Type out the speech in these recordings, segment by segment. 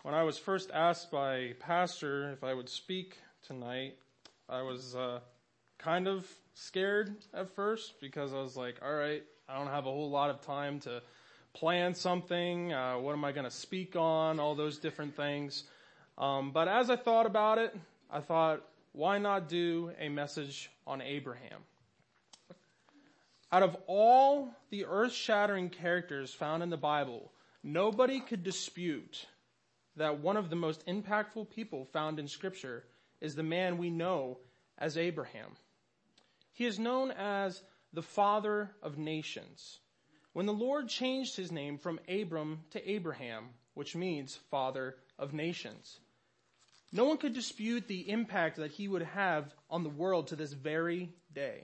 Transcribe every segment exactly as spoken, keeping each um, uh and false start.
When I was first asked by Pastor if I would speak tonight, I was uh, kind of scared at first because I was like, all right, I don't have a whole lot of time to plan something. Uh, what am I going to speak on? All those different things. Um, but as I thought about it, I thought, why not do a message on Abraham? Out of all the earth-shattering characters found in the Bible, nobody could dispute that one of the most impactful people found in Scripture is the man we know as Abraham. He is known as the father of nations. When the Lord changed his name from Abram to Abraham, which means father of nations, no one could dispute the impact that he would have on the world to this very day.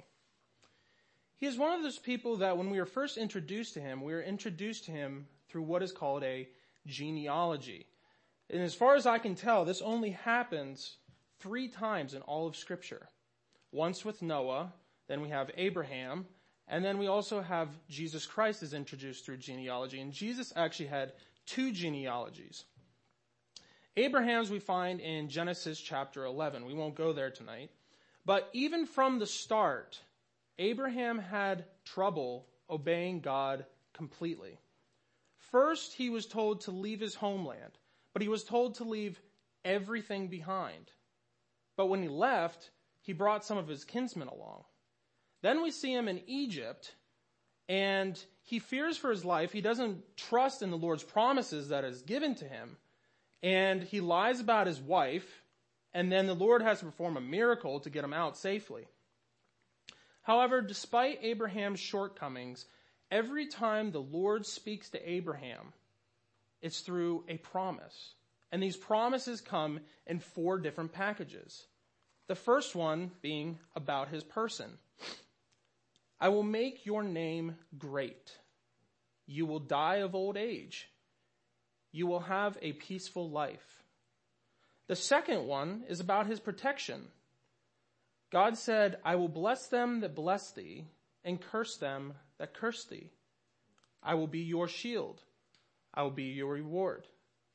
He is one of those people that when we were first introduced to him, we were introduced to him through what is called a genealogy. And as far as I can tell, this only happens three times in all of Scripture. Once with Noah, then we have Abraham, and then we also have Jesus Christ is introduced through genealogy. And Jesus actually had two genealogies. Abraham's we find in Genesis chapter eleven. We won't go there tonight. But even from the start, Abraham had trouble obeying God completely. First, he was told to leave his homeland, but he was told to leave everything behind. But when he left, he brought some of his kinsmen along. Then we see him in Egypt, and he fears for his life. He doesn't trust in the Lord's promises that is given to him, and he lies about his wife, and then the Lord has to perform a miracle to get him out safely. However, despite Abraham's shortcomings, every time the Lord speaks to Abraham, it's through a promise. And these promises come in four different packages. The first one being about his person. I will make your name great. You will die of old age. You will have a peaceful life. The second one is about his protection. God said, I will bless them that bless thee, and curse them that curse thee. I will be your shield. I will be your reward.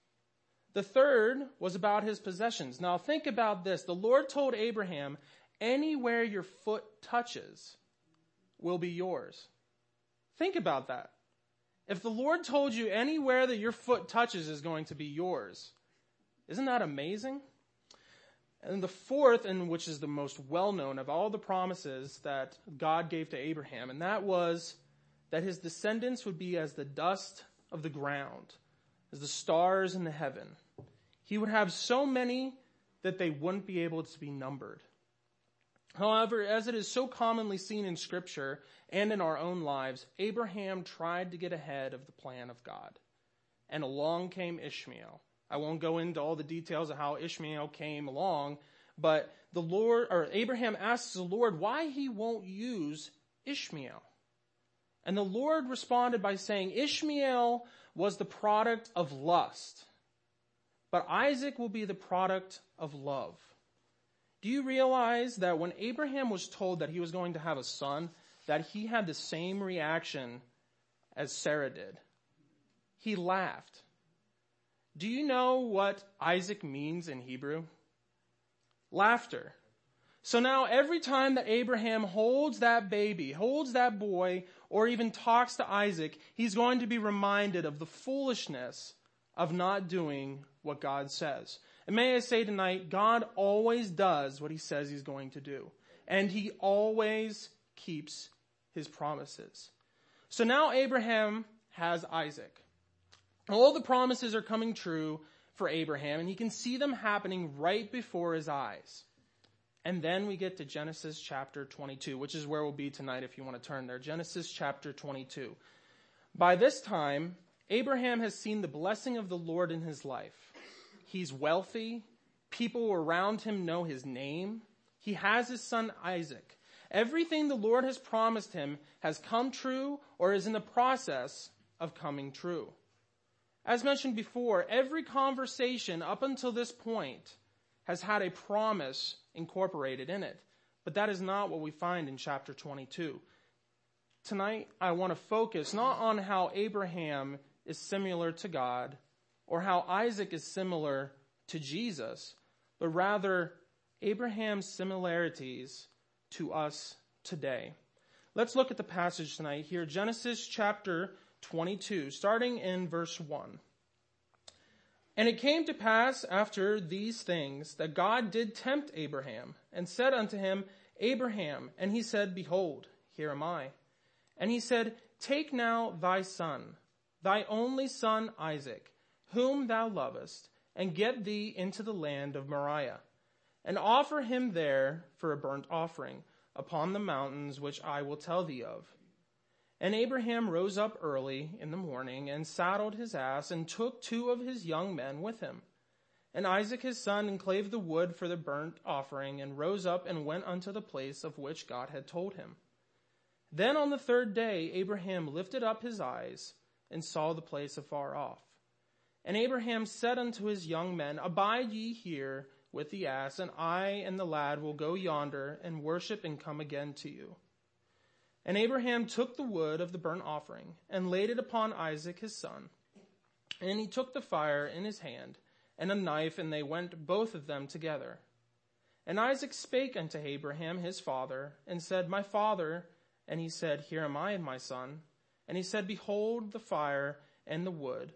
The third was about his possessions. Now think about this. The Lord told Abraham, anywhere your foot touches will be yours. Think about that. If the Lord told you anywhere that your foot touches is going to be yours, isn't that amazing? And the fourth, and which is the most well-known of all the promises that God gave to Abraham, and that was that his descendants would be as the dust of the ground, as the stars in the heaven. He would have so many that they wouldn't be able to be numbered. However, as it is so commonly seen in Scripture and in our own lives, Abraham tried to get ahead of the plan of God. And along came Ishmael. I won't go into all the details of how Ishmael came along, but the Lord, or Abraham asks the Lord why he won't use Ishmael. And the Lord responded by saying, Ishmael was the product of lust, but Isaac will be the product of love. Do you realize that when Abraham was told that he was going to have a son, that he had the same reaction as Sarah did? He laughed. Do you know what Isaac means in Hebrew? Laughter. So now every time that Abraham holds that baby, holds that boy, or even talks to Isaac, he's going to be reminded of the foolishness of not doing what God says. And may I say tonight, God always does what he says he's going to do. And he always keeps his promises. So now Abraham has Isaac. All the promises are coming true for Abraham, and he can see them happening right before his eyes. And then we get to Genesis chapter twenty-two, which is where we'll be tonight if you want to turn there. Genesis chapter twenty-two. By this time, Abraham has seen the blessing of the Lord in his life. He's wealthy. People around him know his name. He has his son Isaac. Everything the Lord has promised him has come true or is in the process of coming true. As mentioned before, every conversation up until this point has had a promise incorporated in it. But that is not what we find in chapter twenty-two. Tonight, I want to focus not on how Abraham is similar to God or how Isaac is similar to Jesus, but rather Abraham's similarities to us today. Let's look at the passage tonight here, Genesis chapter twenty-two, starting in verse one. And it came to pass after these things that God did tempt Abraham, and said unto him, Abraham, and he said, Behold, here am I. And he said, Take now thy son, thy only son Isaac, whom thou lovest, and get thee into the land of Moriah, and offer him there for a burnt offering upon the mountains which I will tell thee of. And Abraham rose up early in the morning, and saddled his ass, and took two of his young men with him. And Isaac his son enclaved the wood for the burnt offering, and rose up and went unto the place of which God had told him. Then on the third day Abraham lifted up his eyes, and saw the place afar off. And Abraham said unto his young men, Abide ye here with the ass, and I and the lad will go yonder, and worship, and come again to you. And Abraham took the wood of the burnt offering, and laid it upon Isaac his son. And he took the fire in his hand, and a knife, and they went both of them together. And Isaac spake unto Abraham his father, and said, My father. And he said, Here am I, my son. And he said, Behold the fire and the wood,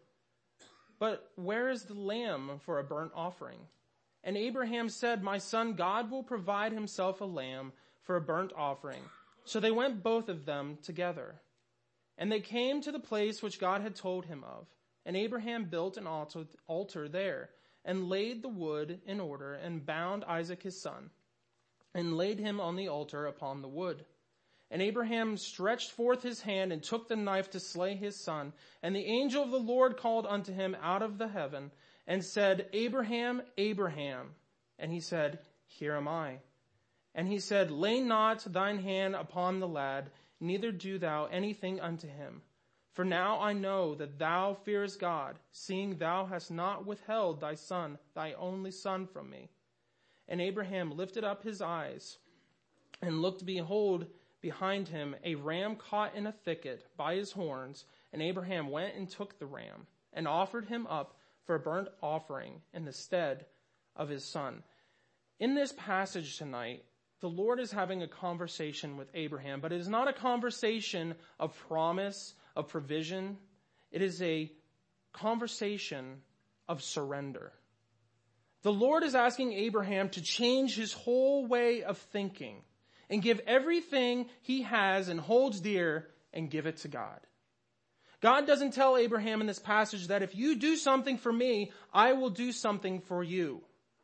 but where is the lamb for a burnt offering? And Abraham said, My son, God will provide himself a lamb for a burnt offering. So they went both of them together. And they came to the place which God had told him of. And Abraham built an altar, altar there, and laid the wood in order, and bound Isaac his son, and laid him on the altar upon the wood. And Abraham stretched forth his hand, and took the knife to slay his son. And the angel of the Lord called unto him out of the heaven, and said, Abraham, Abraham. And he said, Here am I. And he said, Lay not thine hand upon the lad, neither do thou anything unto him. For now I know that thou fearest God, seeing thou hast not withheld thy son, thy only son, from me. And Abraham lifted up his eyes, and looked, behold, behind him a ram caught in a thicket by his horns. And Abraham went and took the ram, and offered him up for a burnt offering in the stead of his son. In this passage tonight, the Lord is having a conversation with Abraham, but it is not a conversation of promise, of provision. It is a conversation of surrender. The Lord is asking Abraham to change his whole way of thinking and give everything he has and holds dear and give it to God. God doesn't tell Abraham in this passage that if you do something for me, I will do something for you.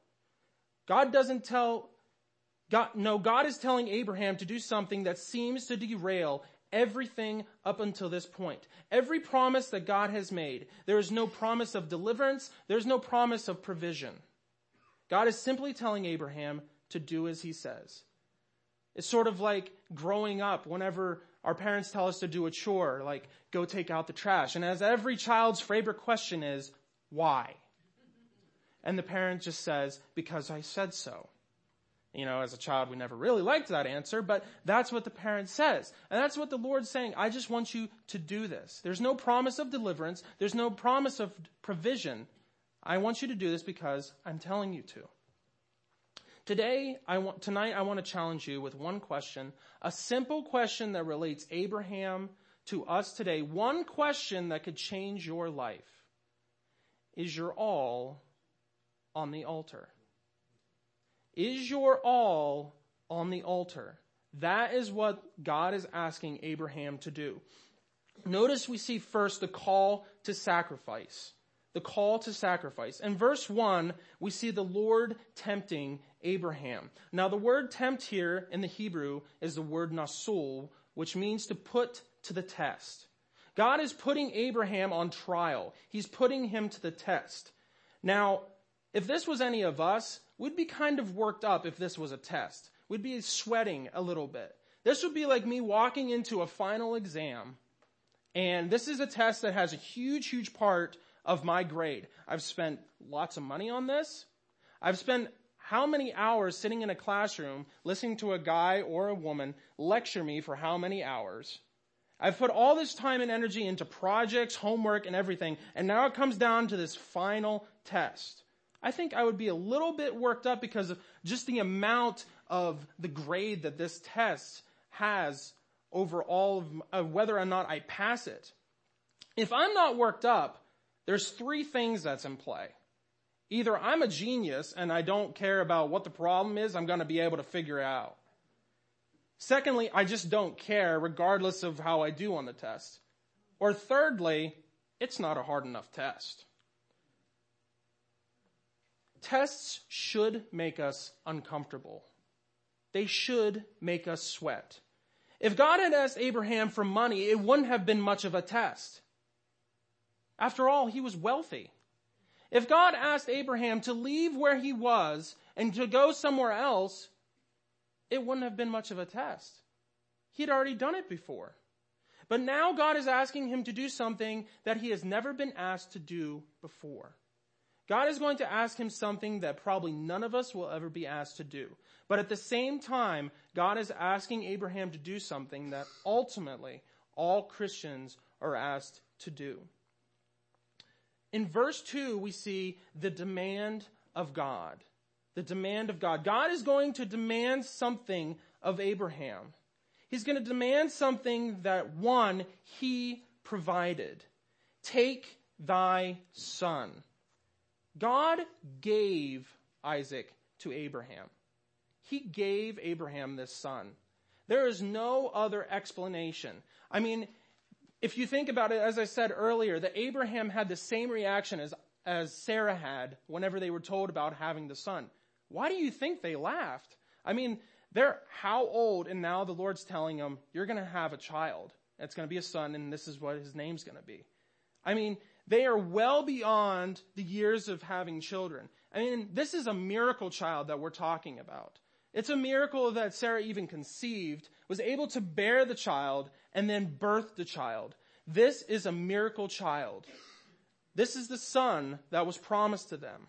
God doesn't tell God, no, God is telling Abraham to do something that seems to derail everything up until this point. Every promise that God has made, there is no promise of deliverance, there's no promise of provision. God is simply telling Abraham to do as he says. It's sort of like growing up whenever our parents tell us to do a chore, like go take out the trash. And as every child's favorite question is, why? And the parent just says, because I said so. You know, as a child, we never really liked that answer, but that's what the parent says. And that's what the Lord's saying. I just want you to do this. There's no promise of deliverance. There's no promise of provision. I want you to do this because I'm telling you to. Today, I want, tonight, I want to challenge you with one question, a simple question that relates Abraham to us today. One question that could change your life. Is your all on the altar? Is your all on the altar? That is what God is asking Abraham to do. Notice we see first the call to sacrifice. The call to sacrifice. In verse one, we see the Lord tempting Abraham. Now the word tempt here in the Hebrew is the word nasul, which means to put to the test. God is putting Abraham on trial. He's putting him to the test. Now, if this was any of us, we'd be kind of worked up if this was a test. We'd be sweating a little bit. This would be like me walking into a final exam, and this is a test that has a huge, huge part of my grade. I've spent lots of money on this. I've spent how many hours sitting in a classroom listening to a guy or a woman lecture me for how many hours. I've put all this time and energy into projects, homework, and everything, and now it comes down to this final test. I think I would be a little bit worked up because of just the amount of the grade that this test has over all of uh, whether or not I pass it. If I'm not worked up, there's three things that's in play. Either I'm a genius and I don't care about what the problem is, I'm going to be able to figure it out. Secondly, I just don't care regardless of how I do on the test. Or thirdly, it's not a hard enough test. Tests should make us uncomfortable. They should make us sweat. If God had asked Abraham for money, it wouldn't have been much of a test. After all, he was wealthy. If God asked Abraham to leave where he was and to go somewhere else, it wouldn't have been much of a test. He'd already done it before. But now God is asking him to do something that he has never been asked to do before. God is going to ask him something that probably none of us will ever be asked to do. But at the same time, God is asking Abraham to do something that ultimately all Christians are asked to do. In verse two, we see the demand of God. The demand of God. God is going to demand something of Abraham. He's going to demand something that, one, he provided. Take thy son. God gave Isaac to Abraham. He gave Abraham this son. There is no other explanation. I mean, if you think about it, as I said earlier, that Abraham had the same reaction as, as Sarah had whenever they were told about having the son. Why do you think they laughed? I mean, they're how old, and now the Lord's telling them, you're going to have a child. It's going to be a son, and this is what his name's going to be. I mean, they are well beyond the years of having children. I mean, this is a miracle child that we're talking about. It's a miracle that Sarah even conceived, was able to bear the child, and then birth the child. This is a miracle child. This is the son that was promised to them.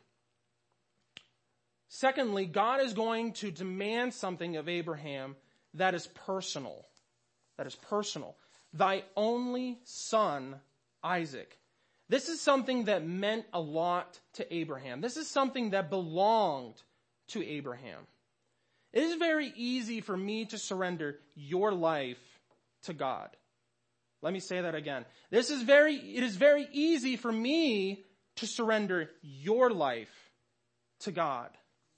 Secondly, God is going to demand something of Abraham that is personal. That is personal. Thy only son, Isaac. This is something that meant a lot to Abraham. This is something that belonged to Abraham. It is very easy for me to surrender your life to God. Let me say that again. This is very, it is very easy for me to surrender your life to God.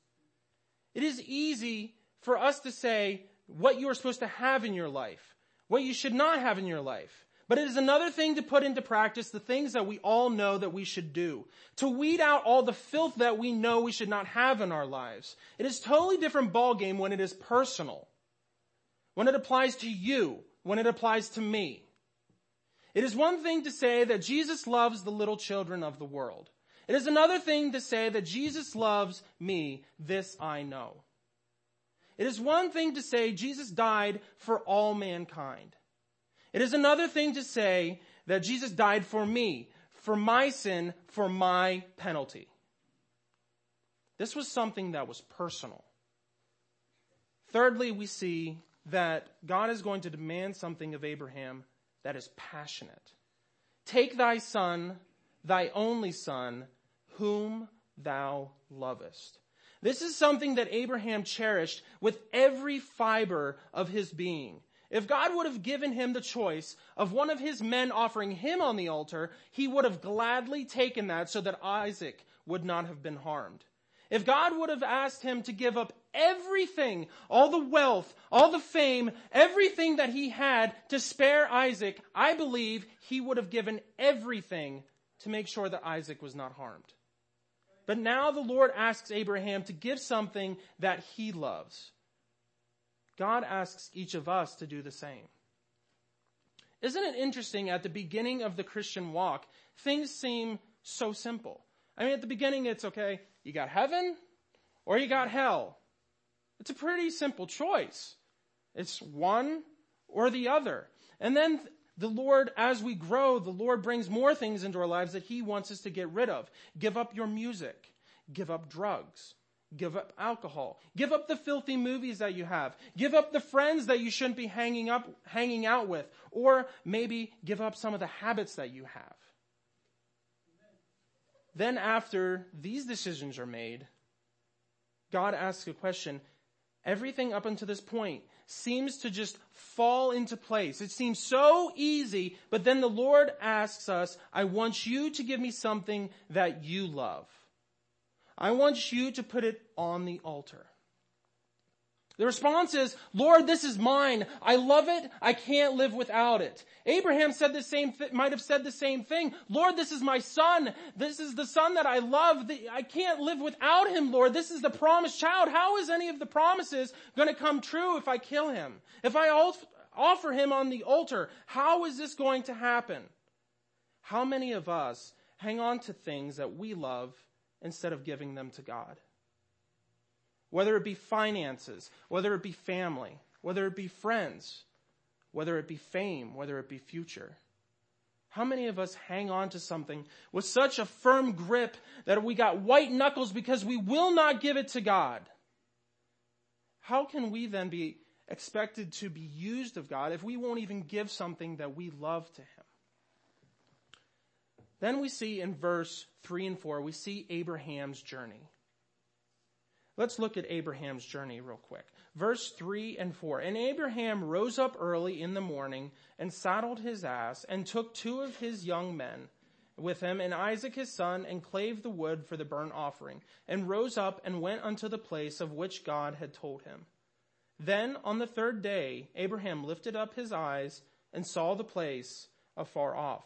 It is easy for us to say what you are supposed to have in your life, what you should not have in your life. But it is another thing to put into practice the things that we all know that we should do. To weed out all the filth that we know we should not have in our lives. It is a totally different ballgame when it is personal. When it applies to you. When it applies to me. It is one thing to say that Jesus loves the little children of the world. It is another thing to say that Jesus loves me. This I know. It is one thing to say Jesus died for all mankind. It is another thing to say that Jesus died for me, for my sin, for my penalty. This was something that was personal. Thirdly, we see that God is going to demand something of Abraham that is passionate. Take thy son, thy only son, whom thou lovest. This is something that Abraham cherished with every fiber of his being. If God would have given him the choice of one of his men offering him on the altar, he would have gladly taken that so that Isaac would not have been harmed. If God would have asked him to give up everything, all the wealth, all the fame, everything that he had to spare Isaac, I believe he would have given everything to make sure that Isaac was not harmed. But now the Lord asks Abraham to give something that he loves. God asks each of us to do the same. Isn't it interesting, at the beginning of the Christian walk, things seem so simple. I mean, at the beginning it's okay, you got heaven or you got hell. It's a pretty simple choice. It's one or the other. And then the Lord, as we grow, the Lord brings more things into our lives that he wants us to get rid of. Give up your music. Give up drugs. Give up alcohol. Give up the filthy movies that you have. Give up the friends that you shouldn't be hanging up, hanging out with. Or maybe give up some of the habits that you have. Then after these decisions are made, God asks a question. Everything up until this point seems to just fall into place. It seems so easy, but then the Lord asks us, I want you to give me something that you love. I want you to put it on the altar. The response is, Lord, this is mine. I love it. I can't live without it. Abraham said the same th- might have said the same thing. Lord, this is my son. This is the son that I love. I can't live without him, Lord. This is the promised child. How is any of the promises going to come true if I kill him? If I offer him on the altar, how is this going to happen? How many of us hang on to things that we love instead of giving them to God? Whether it be finances, whether it be family, whether it be friends, whether it be fame, whether it be future. How many of us hang on to something with such a firm grip that we got white knuckles because we will not give it to God? How can we then be expected to be used of God if we won't even give something that we love to him? Then we see in verse three and four, we see Abraham's journey. Let's look at Abraham's journey real quick. Verse three and four. And Abraham rose up early in the morning and saddled his ass and took two of his young men with him and Isaac his son and clave the wood for the burnt offering and rose up and went unto the place of which God had told him. Then on the third day, Abraham lifted up his eyes and saw the place afar off.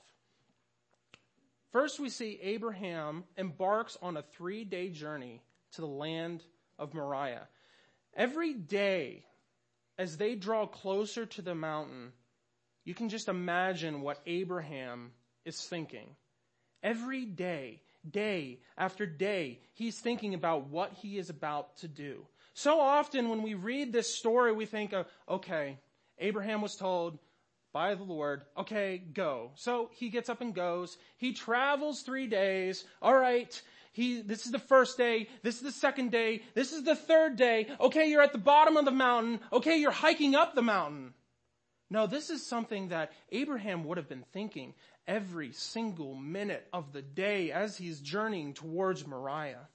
First we see Abraham embarks on a three-day journey to the land of Moriah. Every day, as they draw closer to the mountain, you can just imagine what Abraham is thinking. Every day, day after day, he's thinking about what he is about to do. So often when we read this story, we think, of, okay, Abraham was told by the Lord, okay, go. So he gets up and goes. He travels three days. All right. He, this is the first day. This is the second day. This is the third day. Okay, you're at the bottom of the mountain. Okay, you're hiking up the mountain. No, this is something that Abraham would have been thinking every single minute of the day as he's journeying towards Moriah.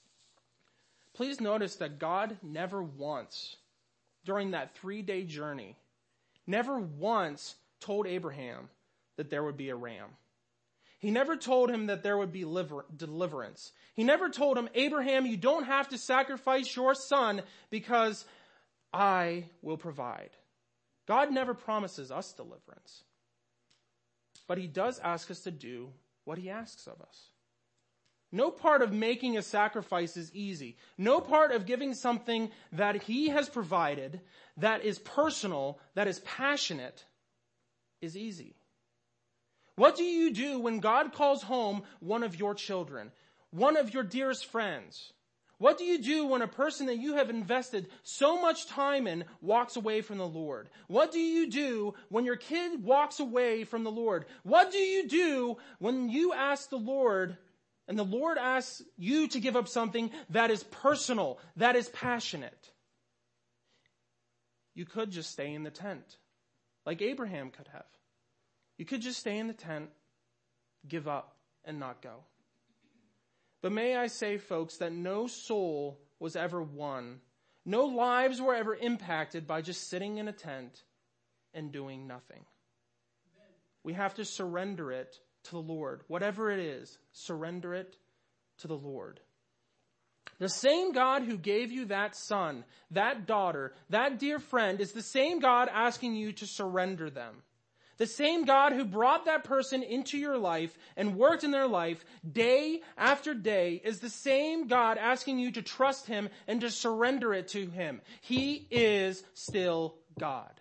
Please notice that God never once, during that three-day journey, never once told Abraham that there would be a ram. He never told him that there would be deliverance. He never told him, Abraham, you don't have to sacrifice your son because I will provide. God never promises us deliverance. But he does ask us to do what he asks of us. No part of making a sacrifice is easy. No part of giving something that he has provided, that is personal, that is passionate, is easy. What do you do when God calls home one of your children, one of your dearest friends? What do you do when a person that you have invested so much time in walks away from the Lord? What do you do when your kid walks away from the Lord? What do you do when you ask the Lord and the Lord asks you to give up something that is personal, that is passionate? You could just stay in the tent, like Abraham could have. You could just stay in the tent, give up, and not go. But may I say, folks, that no soul was ever won. No lives were ever impacted by just sitting in a tent and doing nothing. Amen. We have to surrender it to the Lord. Whatever it is, surrender it to the Lord. The same God who gave you that son, that daughter, that dear friend is the same God asking you to surrender them. The same God who brought that person into your life and worked in their life day after day is the same God asking you to trust him and to surrender it to him. He is still God.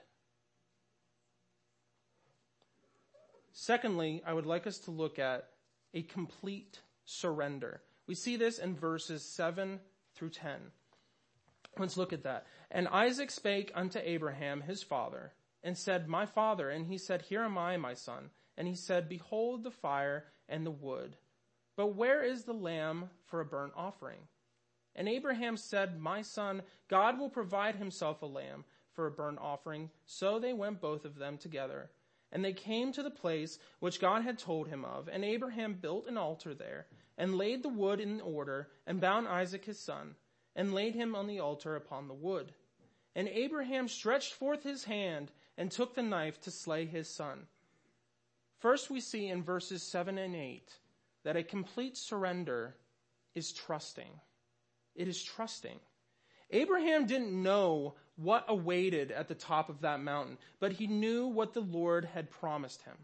Secondly, I would like us to look at a complete surrender. We see this in verses seven through ten. Let's look at that. And Isaac spake unto Abraham his father, and said, My father. And he said, Here am I, my son. And he said, Behold the fire and the wood. But where is the lamb for a burnt offering? And Abraham said, my son, God will provide himself a lamb for a burnt offering. So they went both of them together. And they came to the place which God had told him of. And Abraham built an altar there, and laid the wood in order, and bound Isaac his son, and laid him on the altar upon the wood. And Abraham stretched forth his hand, and took the knife to slay his son. First we see in verses seven and eight that a complete surrender is trusting. It is trusting. Abraham didn't know what awaited at the top of that mountain, but he knew what the Lord had promised him.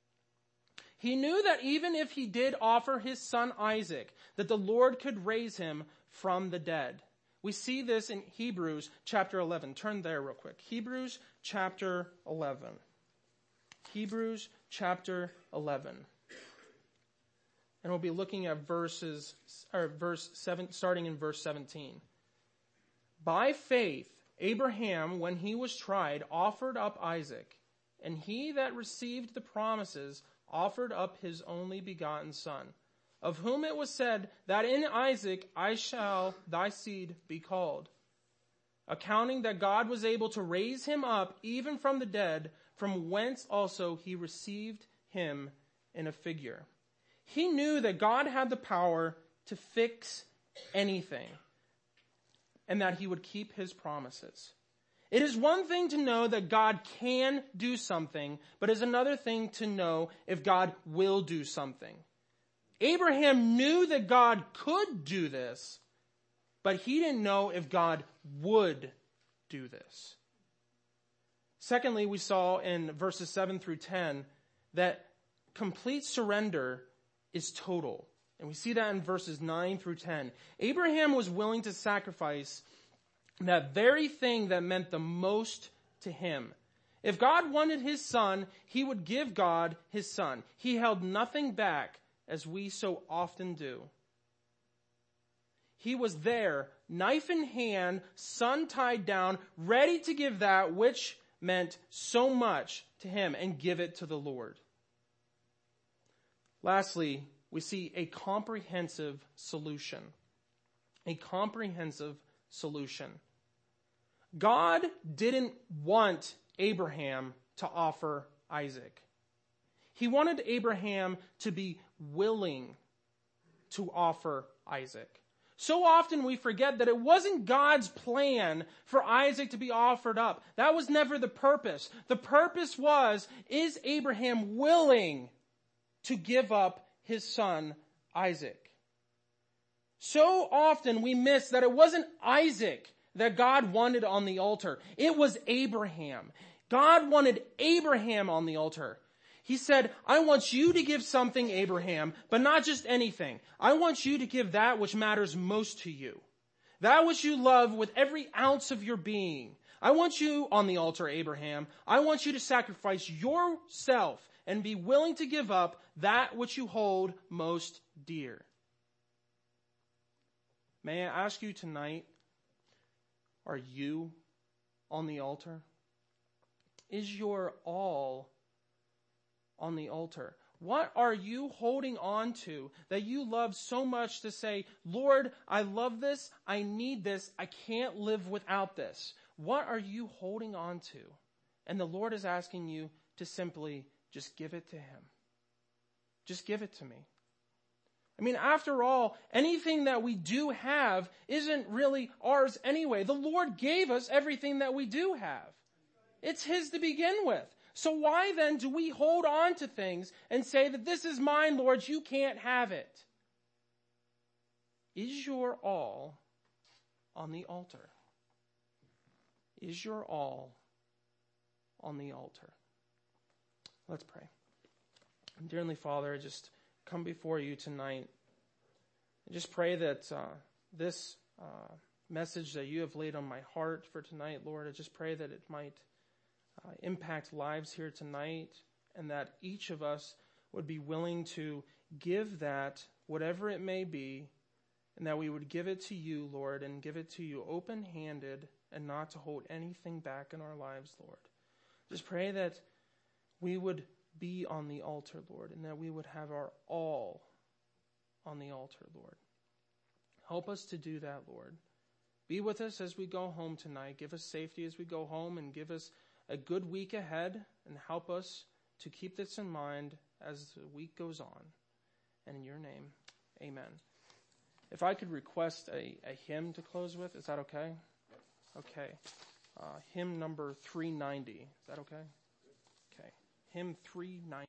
He knew that even if he did offer his son Isaac, that the Lord could raise him from the dead. We see this in Hebrews chapter eleven. Turn there real quick. Hebrews chapter eleven. Hebrews chapter eleven. And we'll be looking at verses, or verse seven, starting in verse seventeen. By faith, Abraham, when he was tried, offered up Isaac, and he that received the promises offered up his only begotten son, of whom it was said that in Isaac I shall thy seed be called, accounting that God was able to raise him up even from the dead, from whence also he received him in a figure. He knew that God had the power to fix anything, and that he would keep his promises. It is one thing to know that God can do something, but it's another thing to know if God will do something. Abraham knew that God could do this, but he didn't know if God would do this. Secondly, we saw in verses seven through ten that complete surrender is total. And we see that in verses nine through ten. Abraham was willing to sacrifice that very thing that meant the most to him. If God wanted his son, he would give God his son. He held nothing back, as we so often do. He was there, knife in hand, son tied down, ready to give that which meant so much to him and give it to the Lord. Lastly, we see a comprehensive solution. A comprehensive solution. God didn't want Abraham to offer Isaac. He wanted Abraham to be willing to offer Isaac. So often we forget that it wasn't God's plan for Isaac to be offered up. That was never the purpose. The purpose was, is Abraham willing to give up his son Isaac? So often we miss that it wasn't Isaac that God wanted on the altar. It was Abraham. God wanted Abraham on the altar. He said, I want you to give something, Abraham, but not just anything. I want you to give that which matters most to you. That which you love with every ounce of your being. I want you on the altar, Abraham. I want you to sacrifice yourself and be willing to give up that which you hold most dear. May I ask you tonight, are you on the altar? Is your all on the altar? What are you holding on to that you love so much to say, Lord, I love this, I need this, I can't live without this? What are you holding on to? And the Lord is asking you to simply just give it to him. Just give it to me. I mean, after all, anything that we do have isn't really ours anyway. The Lord gave us everything that we do have. It's his to begin with. So why then do we hold on to things and say that this is mine, Lord, you can't have it? Is your all on the altar? Is your all on the altar? Let's pray. Dear Heavenly Father, I just come before you tonight and just pray that uh, this uh, message that you have laid on my heart for tonight, Lord, I just pray that it might uh, impact lives here tonight, and that each of us would be willing to give that, whatever it may be, and that we would give it to you, Lord, and give it to you open-handed and not to hold anything back in our lives, Lord. Just pray that we would be on the altar, Lord, and that we would have our all on the altar, Lord. Help us to do that, Lord. Be with us as we go home tonight. Give us safety as we go home, and give us a good week ahead, and help us to keep this in mind as the week goes on. And in your name, amen. If I could request a, a hymn to close with, is that okay? Okay. Uh, hymn number three ninety. Is that okay? Okay. Hymn three ninety.